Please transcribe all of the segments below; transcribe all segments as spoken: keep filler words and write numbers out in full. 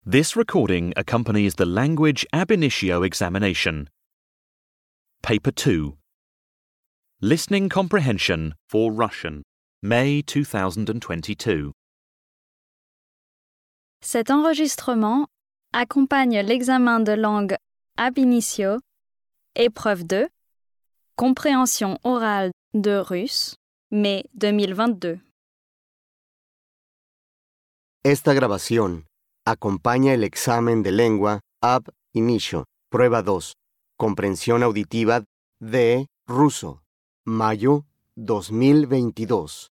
This recording accompanies the Language Ab Initio examination. Paper two. Listening Comprehension for Russian, May two thousand twenty-two. Cet enregistrement accompagne l'examen de langue Ab Initio, épreuve deux, compréhension orale de russe, mai deux mille vingt-deux. Esta grabación acompaña el examen de lengua Ab Initio, prueba dos, comprensión auditiva de ruso, mayo dos mil veintidós.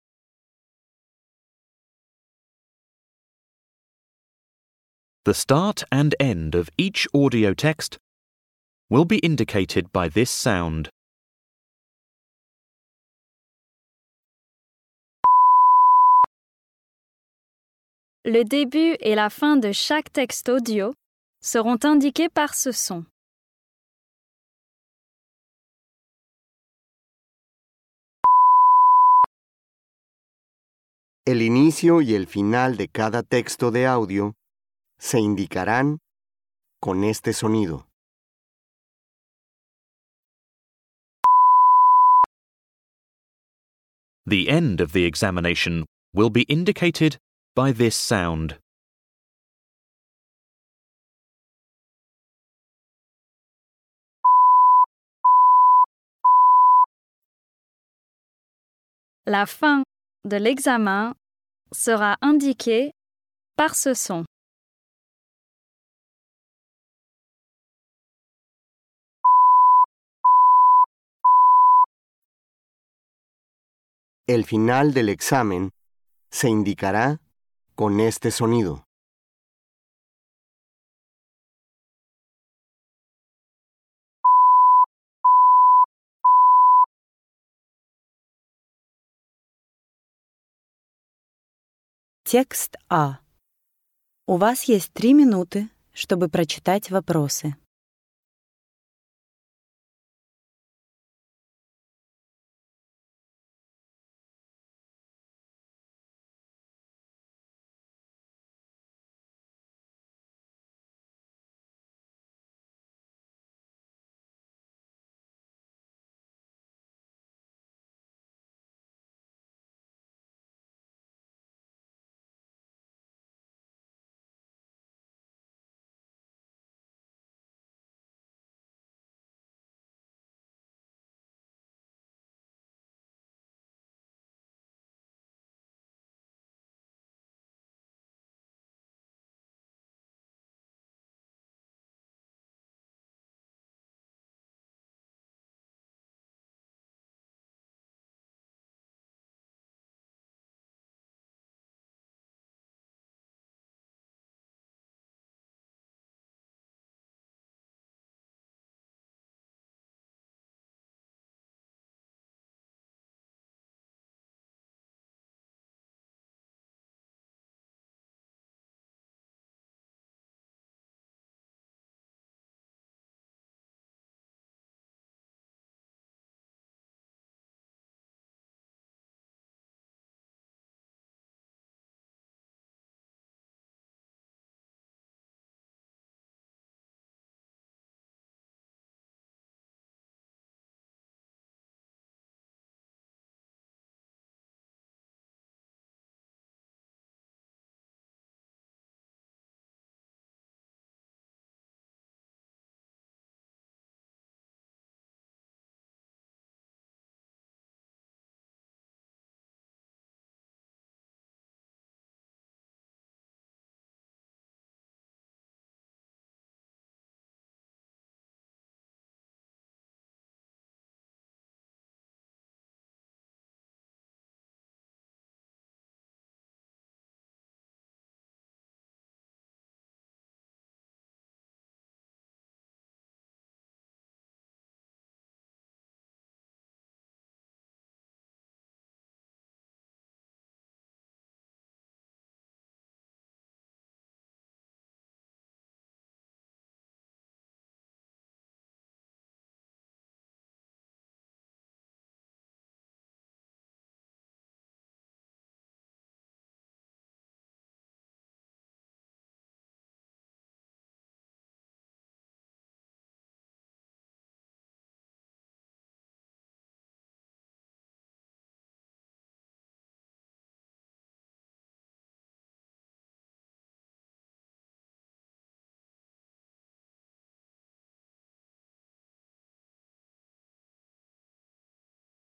The start and end of each audio text will be indicated by this sound. Le début et la fin de chaque texte audio seront indiqués par ce son. El inicio y el final de cada texto de audio se indicarán con este sonido. The end of the examination will be indicated by this sound. La fin de l'examen sera indiquée par ce son. El final del examen se indicará con este sonido. Текст А. У вас есть три минуты, чтобы прочитать вопросы.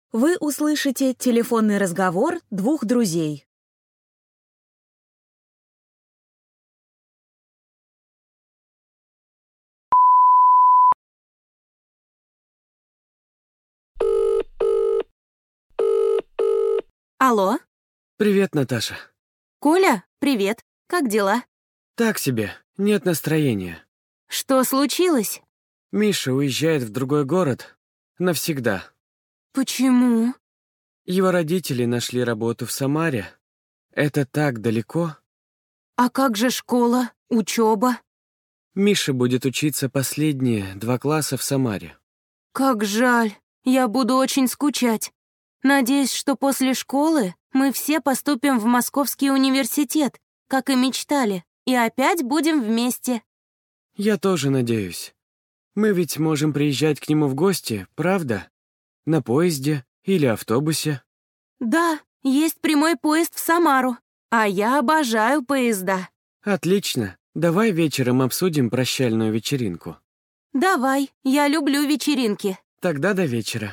Вы услышите телефонный разговор двух друзей. Алло, Привет, Наташа. Коля, привет. Как дела? Так себе, нет настроения. Что случилось? Миша уезжает в другой город навсегда. Почему? Его родители нашли работу в Самаре. Это так далеко. А как же школа, учеба? Миша будет учиться последние два класса в Самаре. Как жаль, я буду очень скучать. Надеюсь, что после школы мы все поступим в Московский университет, как и мечтали, и опять будем вместе. Я тоже надеюсь. Мы ведь можем приезжать к нему в гости, правда? На поезде или автобусе. Да, есть прямой поезд в Самару, а я обожаю поезда. Отлично. Давай вечером обсудим прощальную вечеринку. Давай, я люблю вечеринки. Тогда до вечера.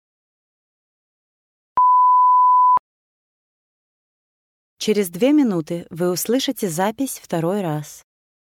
Через две минуты вы услышите запись второй раз.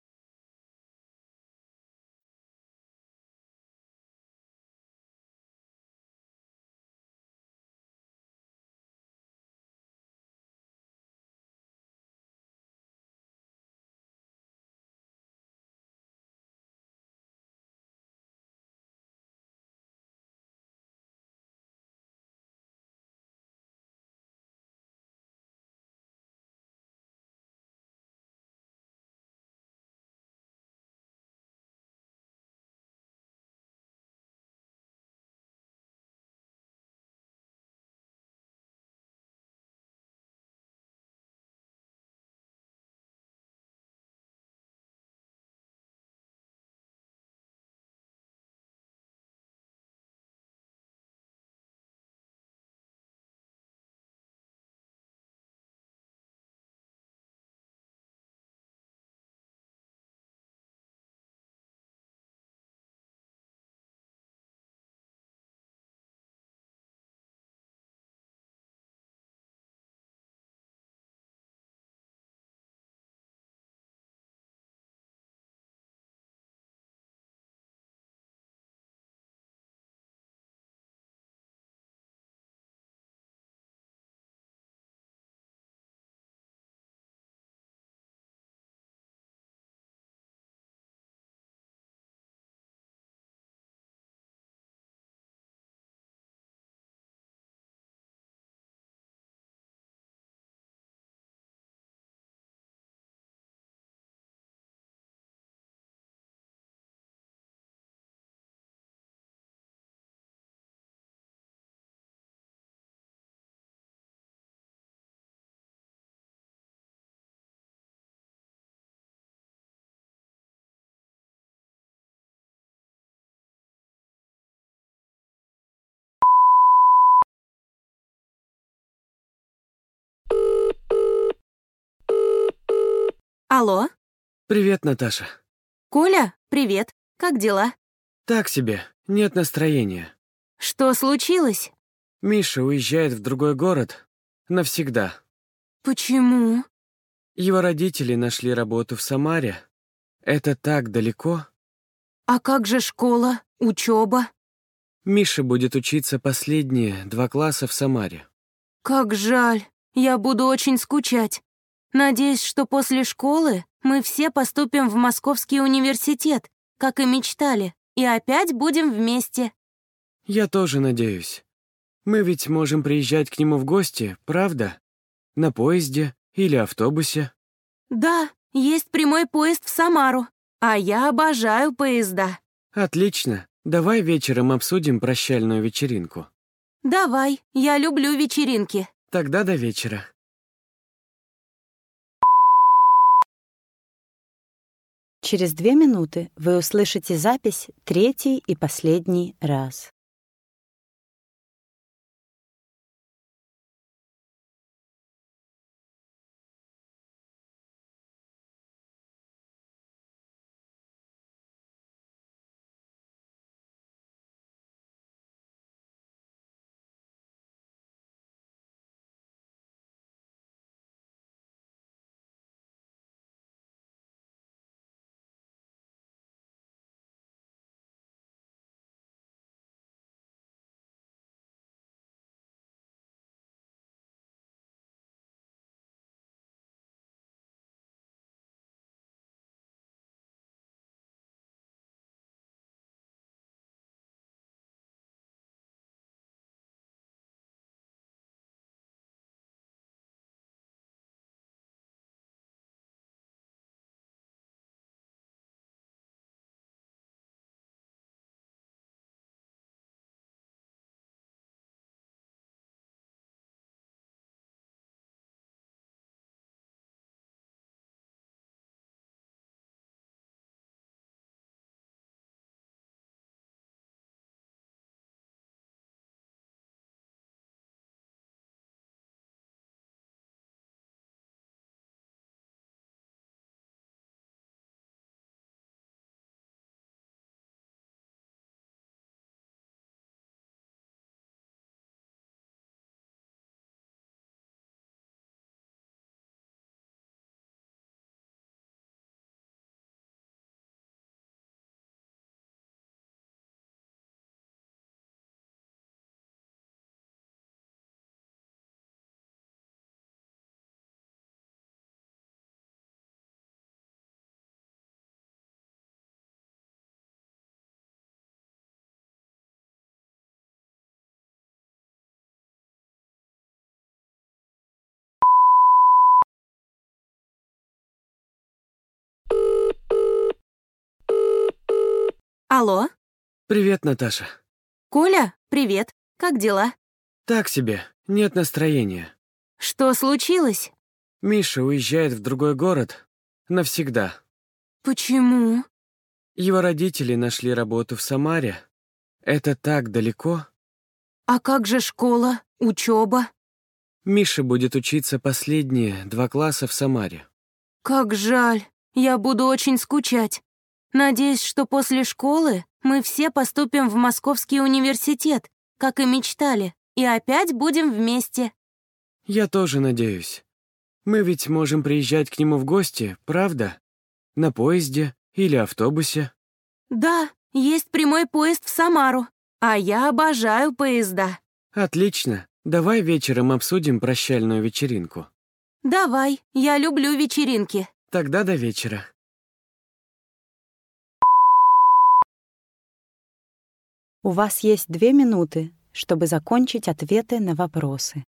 Алло, Привет, Наташа. Коля, привет. Как дела? Так себе, нет настроения. Что случилось? Миша уезжает в другой город навсегда. Почему? Его родители нашли работу в Самаре. Это так далеко. А как же школа, учеба? Миша будет учиться последние два класса в Самаре. Как жаль, я буду очень скучать. Надеюсь, что после школы мы все поступим в Московский университет, как и мечтали, и опять будем вместе. Я тоже надеюсь. Мы ведь можем приезжать к нему в гости, правда? На поезде или автобусе. Да, есть прямой поезд в Самару, а я обожаю поезда. Отлично. Давай вечером обсудим прощальную вечеринку. Давай, я люблю вечеринки. Тогда до вечера. Через две минуты вы услышите запись третий и последний раз. Алло? Привет, Наташа. Коля, привет. Как дела? Так себе, нет настроения. Что случилось? Миша уезжает в другой город. Навсегда. Почему? Его родители нашли работу в Самаре. Это так далеко. А как же школа, учеба? Миша будет учиться последние два класса в Самаре. Как жаль. Я буду очень скучать. Надеюсь, что после школы мы все поступим в Московский университет, как и мечтали, и опять будем вместе. Я тоже надеюсь. Мы ведь можем приезжать к нему в гости, правда? На поезде или автобусе. Да, есть прямой поезд в Самару, а я обожаю поезда. Отлично. Давай вечером обсудим прощальную вечеринку. Давай, я люблю вечеринки. Тогда до вечера. У вас есть две минуты, чтобы закончить ответы на вопросы.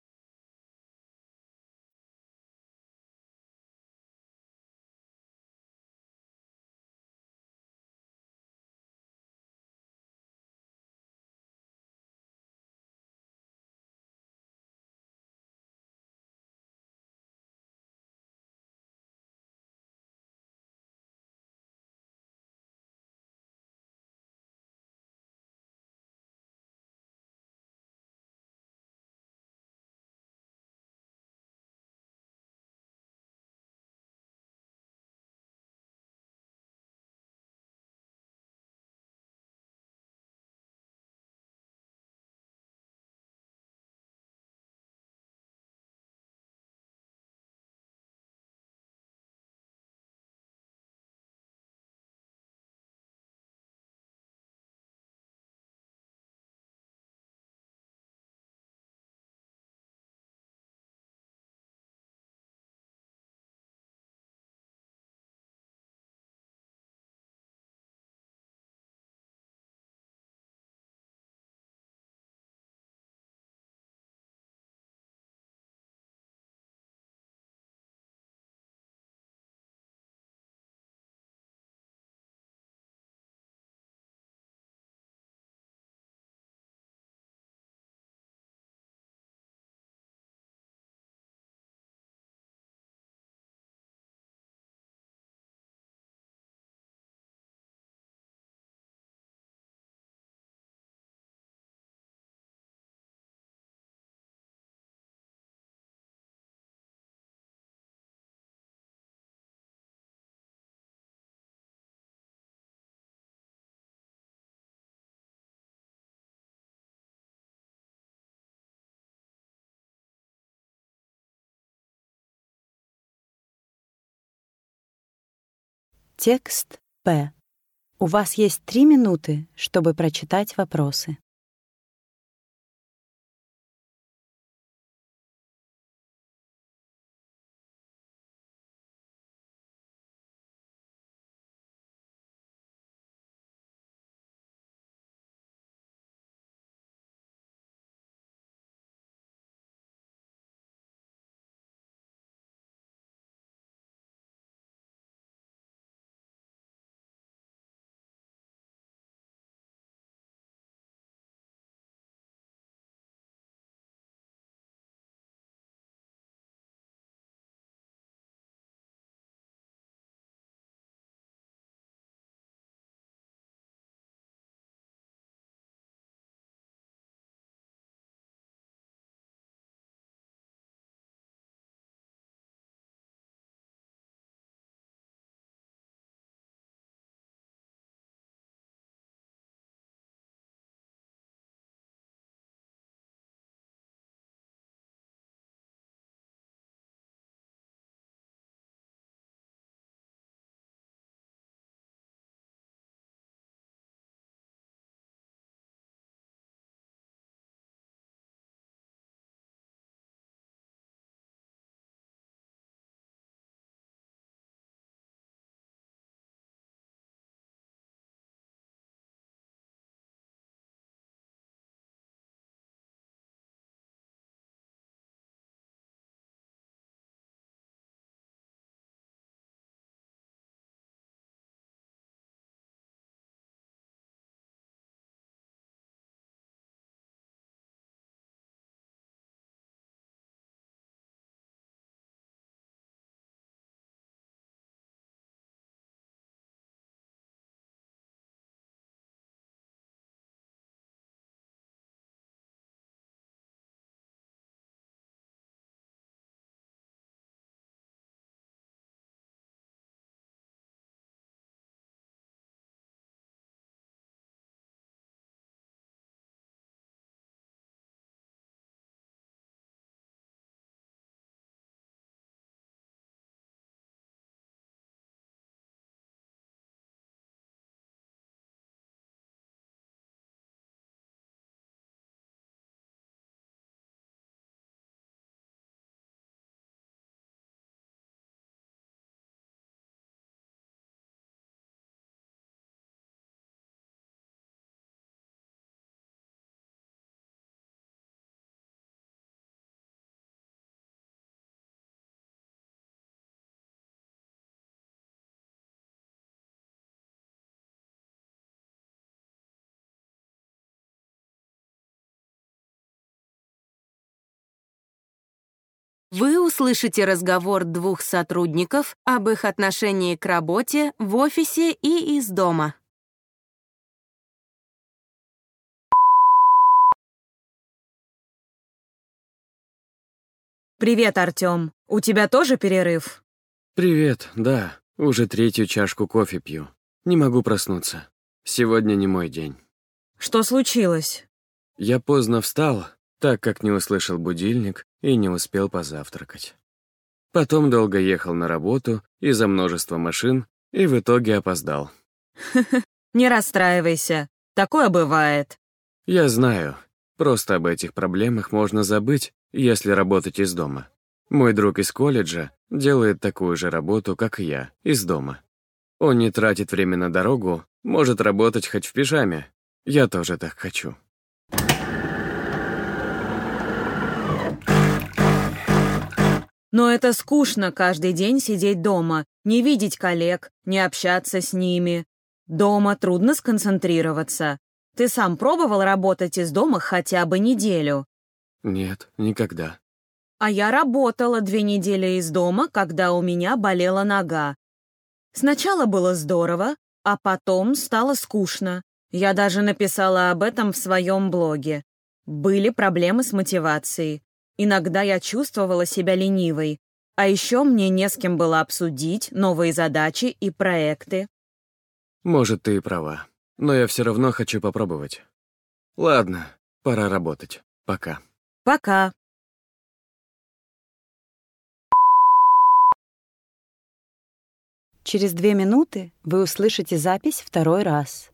Текст П. У вас есть три минуты, чтобы прочитать вопросы. Вы услышите разговор двух сотрудников об их отношении к работе в офисе и из дома. Привет, Артём. У тебя тоже перерыв? Привет, да. Уже третью чашку кофе пью. Не могу проснуться. Сегодня не мой день. Что случилось? Я поздно встал, так как не услышал будильник и не успел позавтракать. Потом долго ехал на работу из-за множества машин и в итоге опоздал. Не расстраивайся. Такое бывает. Я знаю. Просто об этих проблемах можно забыть, если работать из дома. Мой друг из колледжа делает такую же работу, как и я, из дома. Он не тратит время на дорогу, может работать хоть в пижаме. Я тоже так хочу. Но это скучно каждый день сидеть дома, не видеть коллег, не общаться с ними. Дома трудно сконцентрироваться. Ты сам пробовал работать из дома хотя бы неделю? Нет, никогда. А я работала две недели из дома, когда у меня болела нога. Сначала было здорово, а потом стало скучно. Я даже написала об этом в своем блоге. Были проблемы с мотивацией. Иногда я чувствовала себя ленивой. А еще мне не с кем было обсудить новые задачи и проекты. Может, ты и права. Но я все равно хочу попробовать. Ладно, пора работать. Пока. Пока. Через две минуты вы услышите запись второй раз.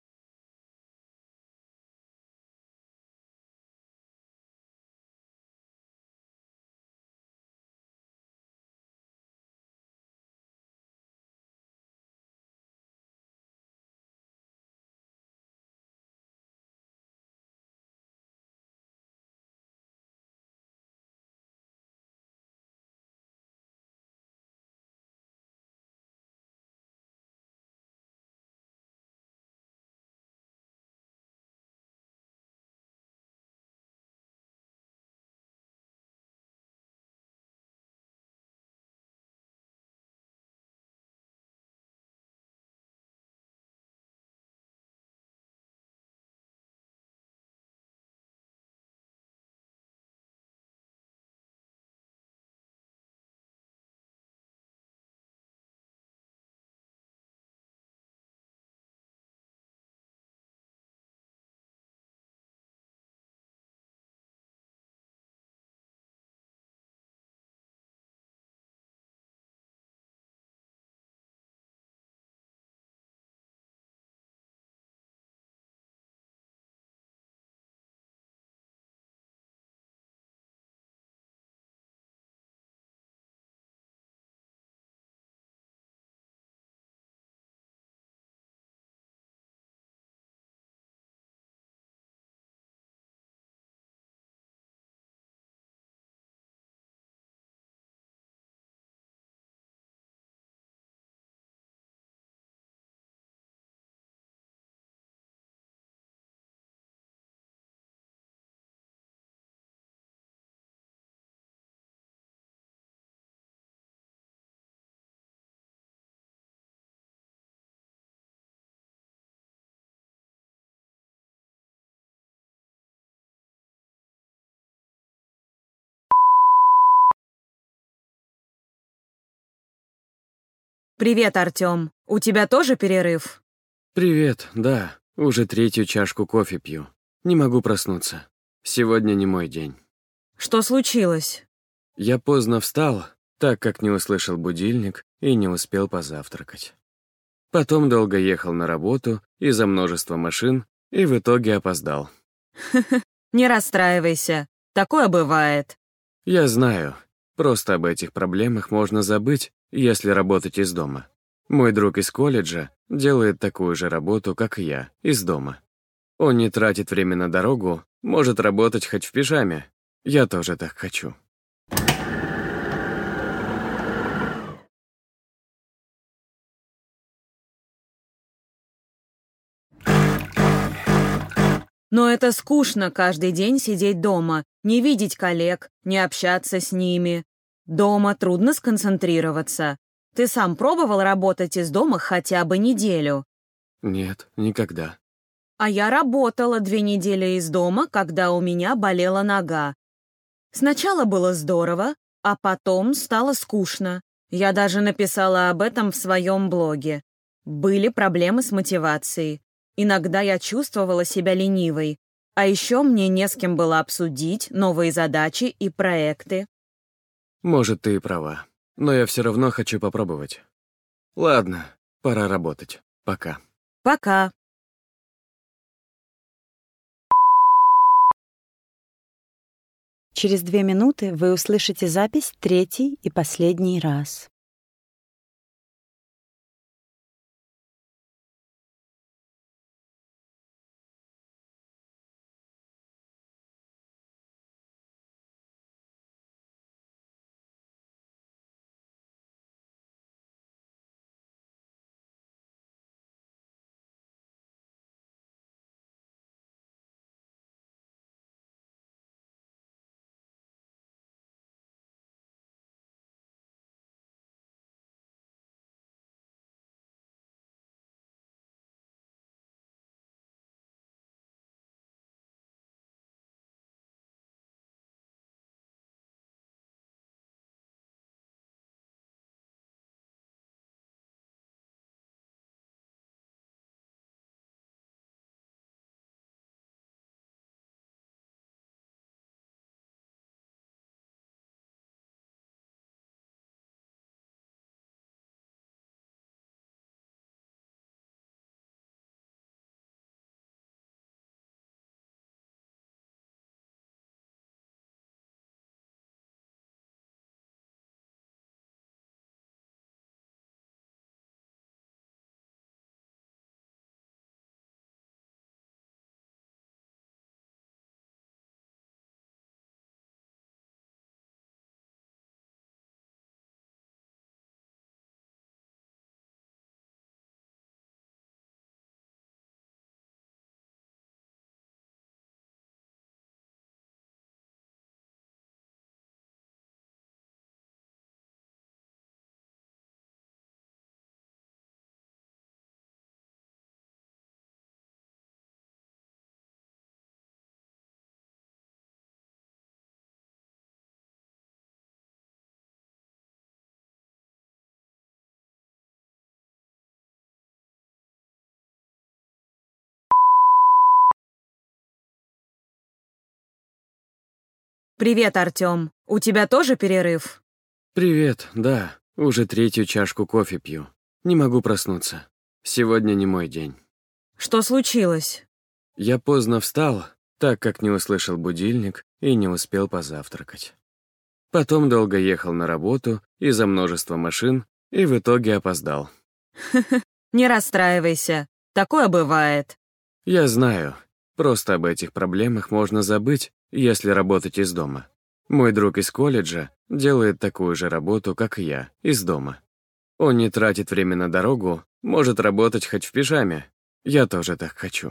Привет, Артём. У тебя тоже перерыв? Привет, да. Уже третью чашку кофе пью. Не могу проснуться. Сегодня не мой день. Что случилось? Я поздно встал, так как не услышал будильник и не успел позавтракать. Потом долго ехал на работу из-за множества машин и в итоге опоздал. Не расстраивайся. Такое бывает. Я знаю. Просто об этих проблемах можно забыть, если работать из дома. Мой друг из колледжа делает такую же работу, как и я, из дома. Он не тратит время на дорогу, может работать хоть в пижаме. Я тоже так хочу. Но это скучно каждый день сидеть дома, не видеть коллег, не общаться с ними. Дома трудно сконцентрироваться. Ты сам пробовал работать из дома хотя бы неделю? Нет, никогда. А я работала две недели из дома, когда у меня болела нога. Сначала было здорово, а потом стало скучно. Я даже написала об этом в своем блоге. Были проблемы с мотивацией. Иногда я чувствовала себя ленивой. А еще мне не с кем было обсудить новые задачи и проекты. Может, ты и права. Но я все равно хочу попробовать. Ладно, пора работать. Пока. Пока. Через две минуты вы услышите запись третий и последний раз. Привет, Артём. У тебя тоже перерыв? Привет, да. Уже третью чашку кофе пью. Не могу проснуться. Сегодня не мой день. Что случилось? Я поздно встал, так как не услышал будильник и не успел позавтракать. Потом долго ехал на работу из-за множества машин и в итоге опоздал. Не расстраивайся. Такое бывает. Я знаю. Просто об этих проблемах можно забыть, если работать из дома. Мой друг из колледжа делает такую же работу, как и я, из дома. Он не тратит время на дорогу, может работать хоть в пижаме. Я тоже так хочу.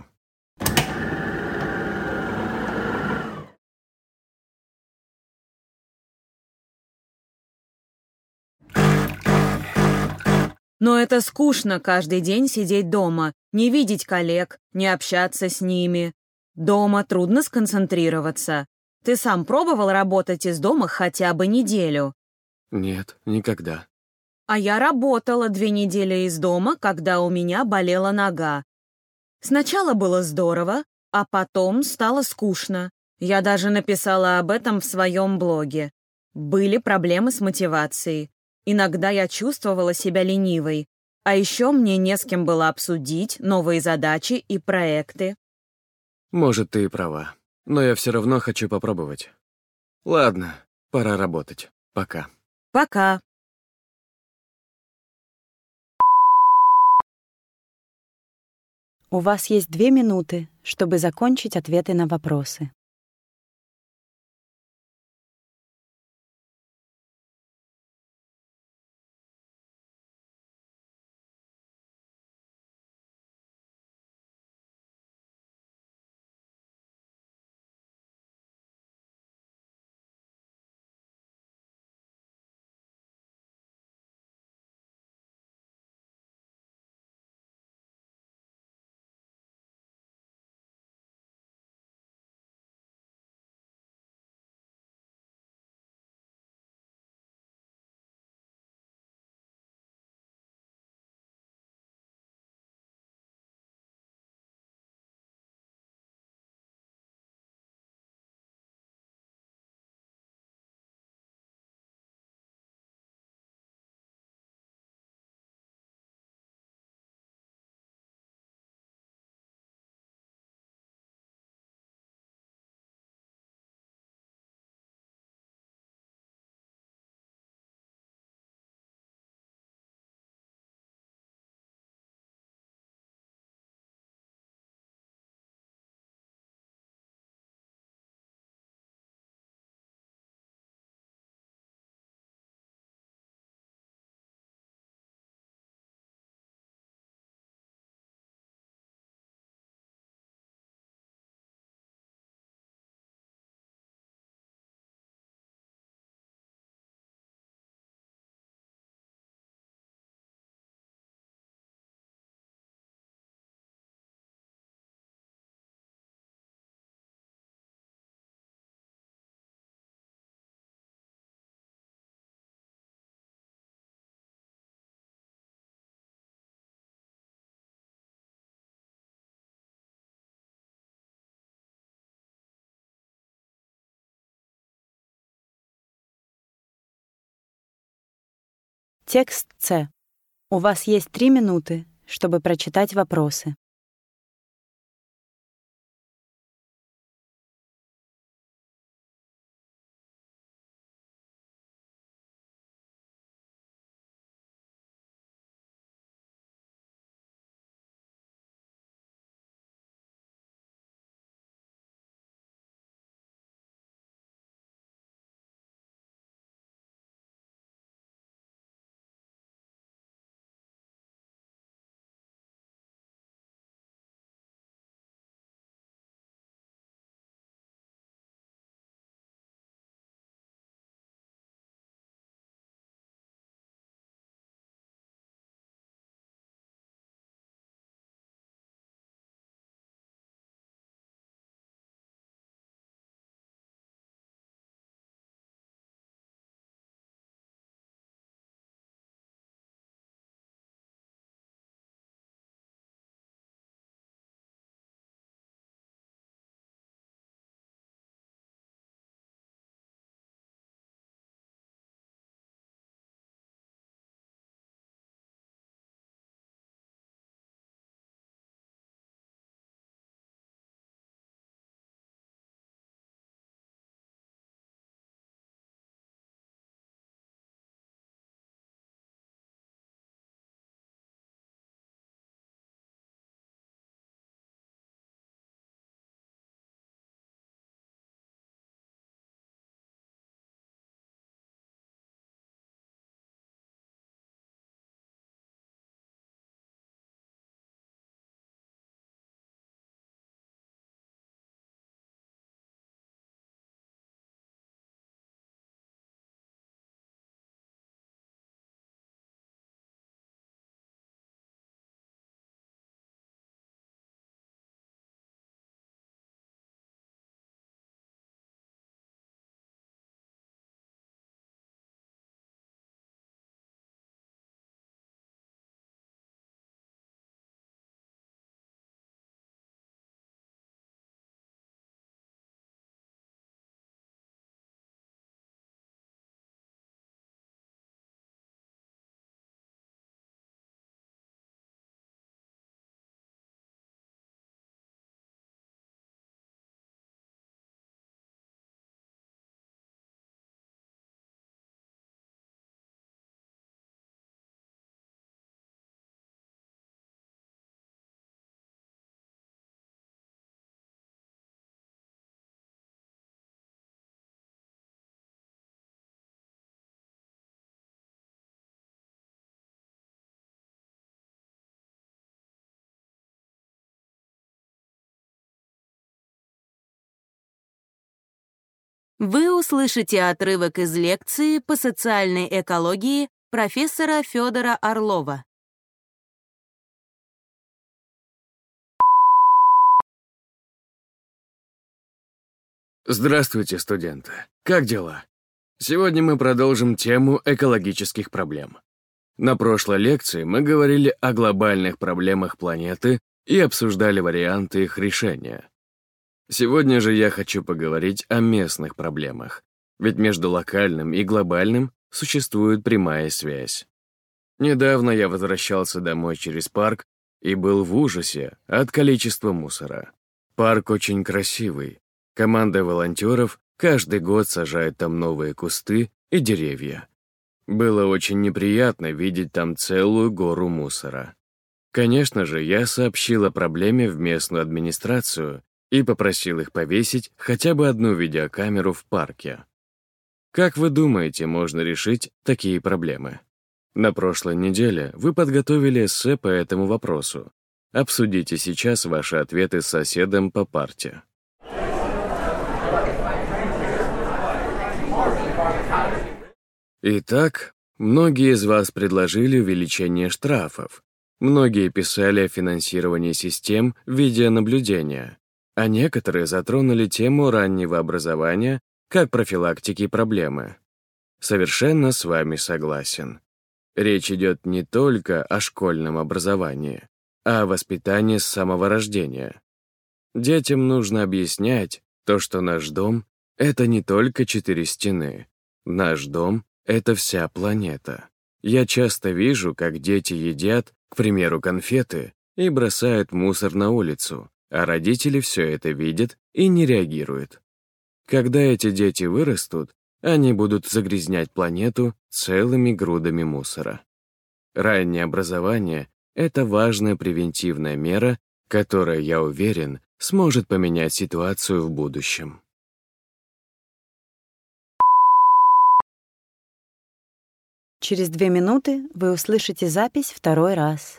Но это скучно каждый день сидеть дома, не видеть коллег, не общаться с ними. Дома трудно сконцентрироваться. Ты сам пробовал работать из дома хотя бы неделю? Нет, никогда. А я работала две недели из дома, когда у меня болела нога. Сначала было здорово, а потом стало скучно. Я даже написала об этом в своем блоге. Были проблемы с мотивацией. Иногда я чувствовала себя ленивой. А еще мне не с кем было обсудить новые задачи и проекты. Может, ты и права. Но я все равно хочу попробовать. Ладно, пора работать. Пока. Пока. У вас есть две минуты, чтобы закончить ответы на вопросы. Текст С. У вас есть три минуты, чтобы прочитать вопросы. Вы услышите отрывок из лекции по социальной экологии профессора Федора Орлова. Здравствуйте, студенты. Как дела? Сегодня мы продолжим тему экологических проблем. На прошлой лекции мы говорили о глобальных проблемах планеты и обсуждали варианты их решения. Сегодня же я хочу поговорить о местных проблемах, ведь между локальным и глобальным существует прямая связь. Недавно я возвращался домой через парк и был в ужасе от количества мусора. Парк очень красивый. Команда волонтеров каждый год сажает там новые кусты и деревья. Было очень неприятно видеть там целую гору мусора. Конечно же, я сообщил о проблеме в местную администрацию и попросил их повесить хотя бы одну видеокамеру в парке. Как вы думаете, можно решить такие проблемы? На прошлой неделе вы подготовили эссе по этому вопросу. Обсудите сейчас ваши ответы с соседом по парте. Итак, многие из вас предложили увеличение штрафов. Многие писали о финансировании систем видеонаблюдения, а некоторые затронули тему раннего образования как профилактики проблемы. Совершенно с вами согласен. Речь идет не только о школьном образовании, а о воспитании с самого рождения. Детям нужно объяснять то, что наш дом — это не только четыре стены. Наш дом — это вся планета. Я часто вижу, как дети едят, к примеру, конфеты, и бросают мусор на улицу, а родители все это видят и не реагируют. Когда эти дети вырастут, они будут загрязнять планету целыми грудами мусора. Раннее образование — это важная превентивная мера, которая, я уверен, сможет поменять ситуацию в будущем. Через две минуты вы услышите запись второй раз.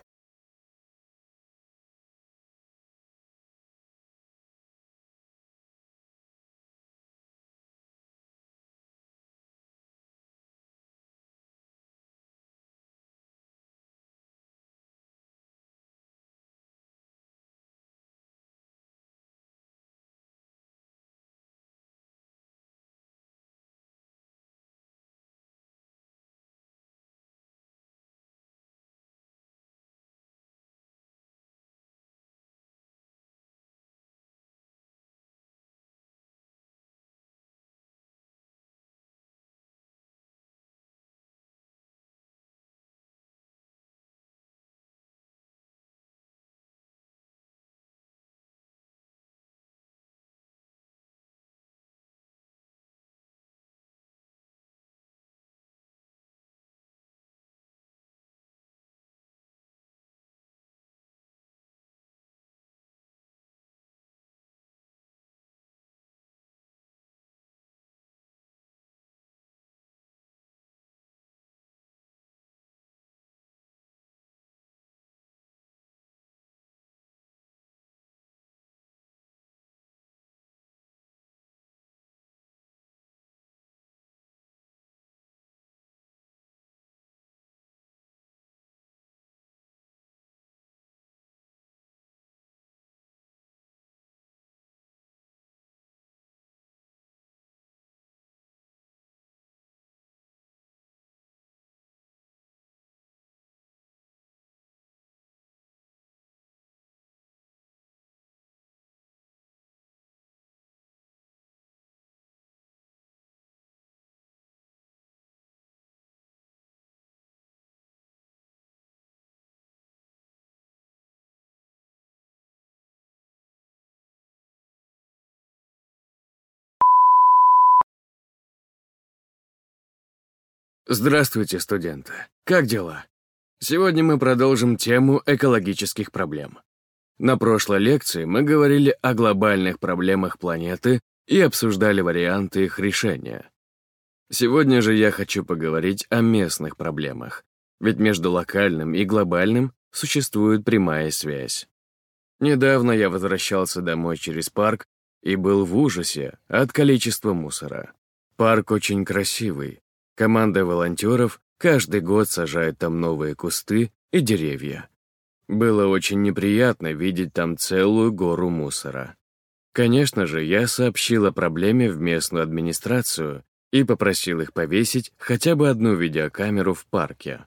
Здравствуйте, студенты. Как дела? Сегодня мы продолжим тему экологических проблем. На прошлой лекции мы говорили о глобальных проблемах планеты и обсуждали варианты их решения. Сегодня же я хочу поговорить о местных проблемах, ведь между локальным и глобальным существует прямая связь. Недавно я возвращался домой через парк и был в ужасе от количества мусора. Парк очень красивый. Команда волонтеров каждый год сажает там новые кусты и деревья. Было очень неприятно видеть там целую гору мусора. Конечно же, я сообщил о проблеме в местную администрацию и попросил их повесить хотя бы одну видеокамеру в парке.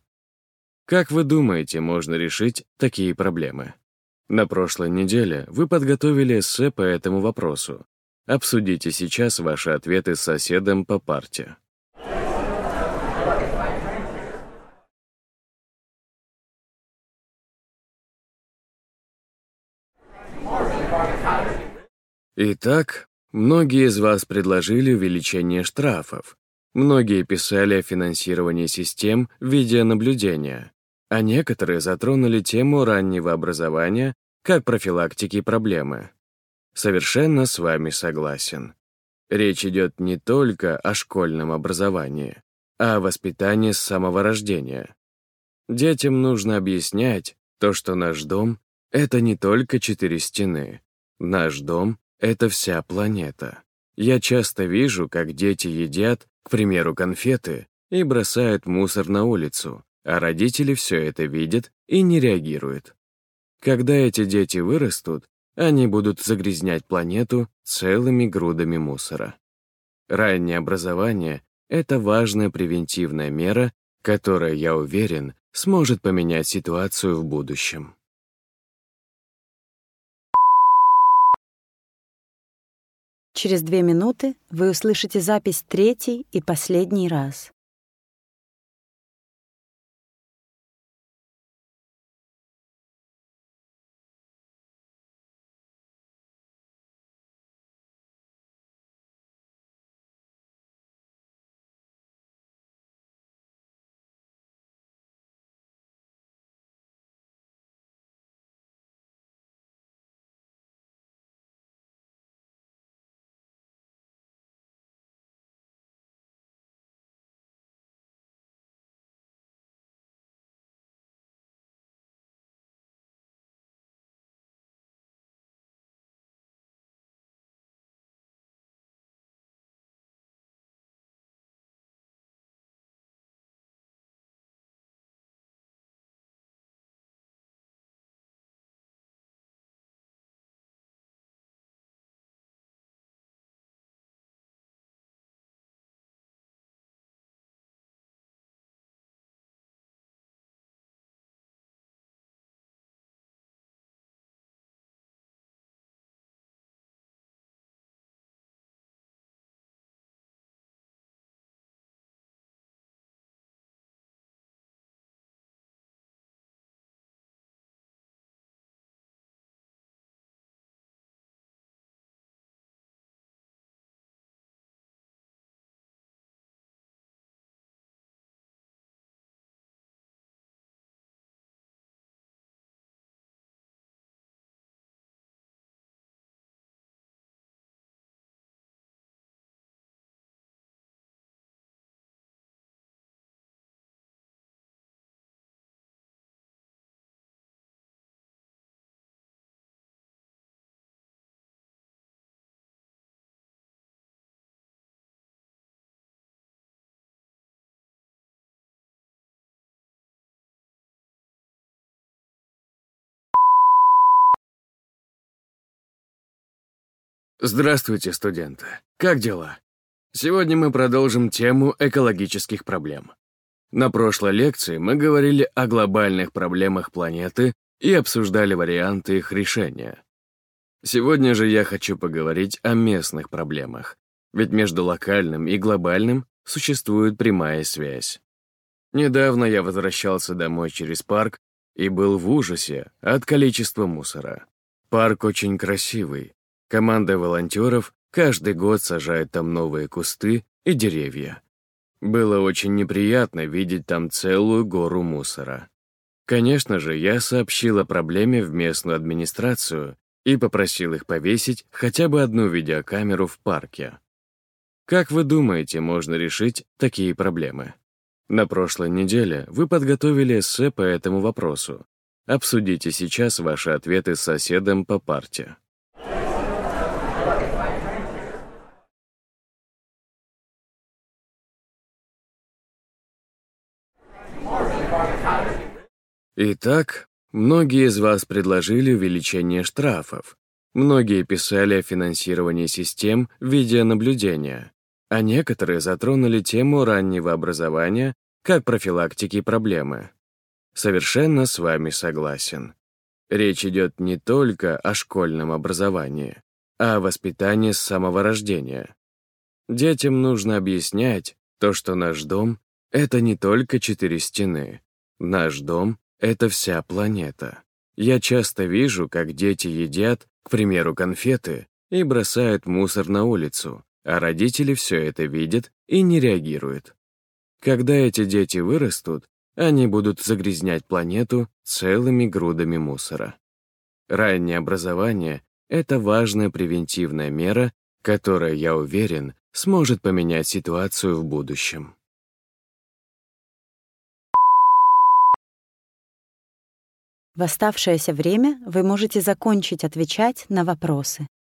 Как вы думаете, можно решить такие проблемы? На прошлой неделе вы подготовили эссе по этому вопросу. Обсудите сейчас ваши ответы с соседом по парте. Итак, многие из вас предложили увеличение штрафов. Многие писали о финансировании систем видеонаблюдения, а некоторые затронули тему раннего образования как профилактики проблемы. Совершенно с вами согласен. Речь идет не только о школьном образовании, а о воспитании с самого рождения. Детям нужно объяснять то, что наш дом — это не только четыре стены. Наш дом — это вся планета. Я часто вижу, как дети едят, к примеру, конфеты, и бросают мусор на улицу, а родители все это видят и не реагируют. Когда эти дети вырастут, они будут загрязнять планету целыми грудами мусора. Раннее образование — это важная превентивная мера, которая, я уверен, сможет поменять ситуацию в будущем. Через две минуты вы услышите запись третий и последний раз. Здравствуйте, студенты. Как дела? Сегодня мы продолжим тему экологических проблем. На прошлой лекции мы говорили о глобальных проблемах планеты и обсуждали варианты их решения. Сегодня же я хочу поговорить о местных проблемах, ведь между локальным и глобальным существует прямая связь. Недавно я возвращался домой через парк и был в ужасе от количества мусора. Парк очень красивый. Команда волонтеров каждый год сажает там новые кусты и деревья. Было очень неприятно видеть там целую гору мусора. Конечно же, я сообщил о проблеме в местную администрацию и попросил их повесить хотя бы одну видеокамеру в парке. Как вы думаете, можно решить такие проблемы? На прошлой неделе вы подготовили эссе по этому вопросу. Обсудите сейчас ваши ответы с соседом по парте. Итак, многие из вас предложили увеличение штрафов. Многие писали о финансировании систем видеонаблюдения, а некоторые затронули тему раннего образования как профилактики проблемы. Совершенно с вами согласен. Речь идет не только о школьном образовании, а о воспитании с самого рождения. Детям нужно объяснять то, что наш дом — это не только четыре стены. Наш дом — это вся планета. Я часто вижу, как дети едят, к примеру, конфеты, и бросают мусор на улицу, а родители все это видят и не реагируют. Когда эти дети вырастут, они будут загрязнять планету целыми грудами мусора. Раннее образование — это важная превентивная мера, которая, я уверен, сможет поменять ситуацию в будущем. В оставшееся время вы можете закончить отвечать на вопросы.